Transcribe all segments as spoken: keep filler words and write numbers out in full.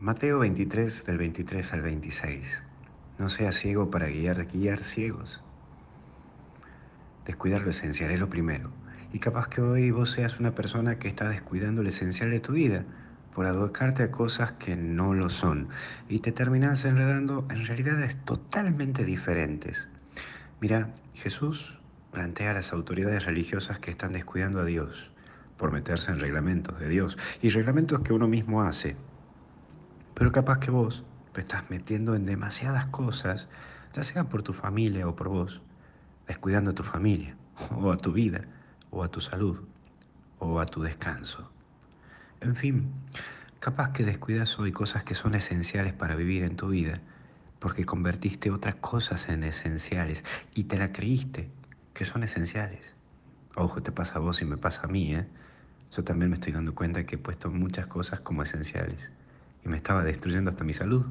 Mateo veintitrés, del veintitrés al veintiséis. No seas ciego para guiar, guiar ciegos. Descuidar lo esencial es lo primero. Y capaz que hoy vos seas una persona que está descuidando lo esencial de tu vida por abocarte a cosas que no lo son. Y te terminás enredando en realidades totalmente diferentes. Mira, Jesús plantea a las autoridades religiosas que están descuidando a Dios por meterse en reglamentos de Dios y reglamentos que uno mismo hace. Pero capaz que vos te estás metiendo en demasiadas cosas, ya sea por tu familia o por vos, descuidando a tu familia, o a tu vida, o a tu salud, o a tu descanso. En fin, capaz que descuidas hoy cosas que son esenciales para vivir en tu vida, porque convertiste otras cosas en esenciales y te la creíste que son esenciales. Ojo, te pasa a vos y me pasa a mí, ¿eh? Yo también me estoy dando cuenta que he puesto muchas cosas como esenciales y me estaba destruyendo hasta mi salud.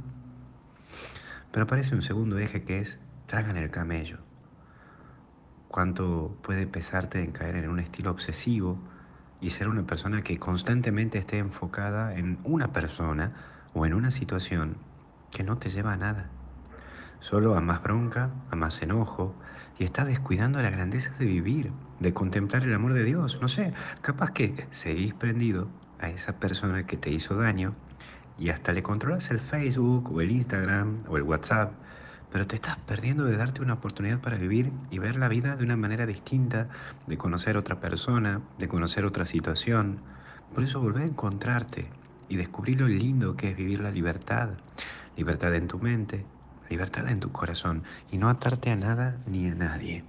Pero aparece un segundo eje que es tragan el camello. Cuánto puede pesarte en caer en un estilo obsesivo y ser una persona que constantemente esté enfocada en una persona o en una situación que no te lleva a nada. Solo a más bronca, a más enojo, y estás descuidando la grandeza de vivir, de contemplar el amor de Dios. No sé, capaz que seguís prendido a esa persona que te hizo daño y hasta le controlas el Facebook o el Instagram o el WhatsApp, pero te estás perdiendo de darte una oportunidad para vivir y ver la vida de una manera distinta, de conocer otra persona, de conocer otra situación. Por eso volver a encontrarte y descubrir lo lindo que es vivir la libertad. Libertad en tu mente, libertad en tu corazón y no atarte a nada ni a nadie.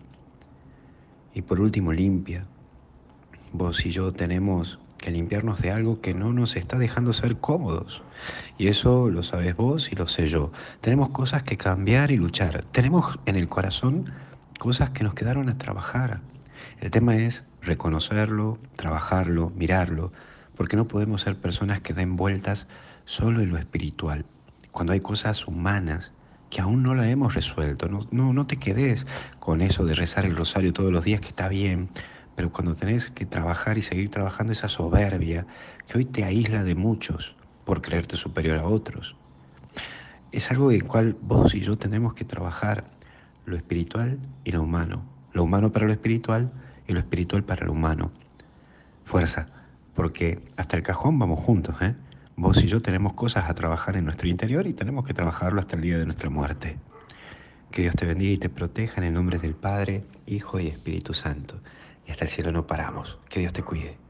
Y por último, limpia. Vos y yo tenemos que limpiarnos de algo que no nos está dejando ser cómodos. Y eso lo sabes vos y lo sé yo. Tenemos cosas que cambiar y luchar. Tenemos en el corazón cosas que nos quedaron a trabajar. El tema es reconocerlo, trabajarlo, mirarlo, porque no podemos ser personas que den vueltas solo en lo espiritual. Cuando hay cosas humanas que aún no la hemos resuelto, no, no, no te quedes con eso de rezar el rosario todos los días, que está bien, pero cuando tenés que trabajar y seguir trabajando esa soberbia que hoy te aísla de muchos por creerte superior a otros, es algo en el cual vos y yo tenemos que trabajar lo espiritual y lo humano, lo humano para lo espiritual y lo espiritual para lo humano. Fuerza, porque hasta el cajón vamos juntos, ¿eh? Vos y yo tenemos cosas a trabajar en nuestro interior y tenemos que trabajarlo hasta el día de nuestra muerte. Que Dios te bendiga y te proteja en el nombre del Padre, Hijo y Espíritu Santo. Y hasta el cielo no paramos. Que Dios te cuide.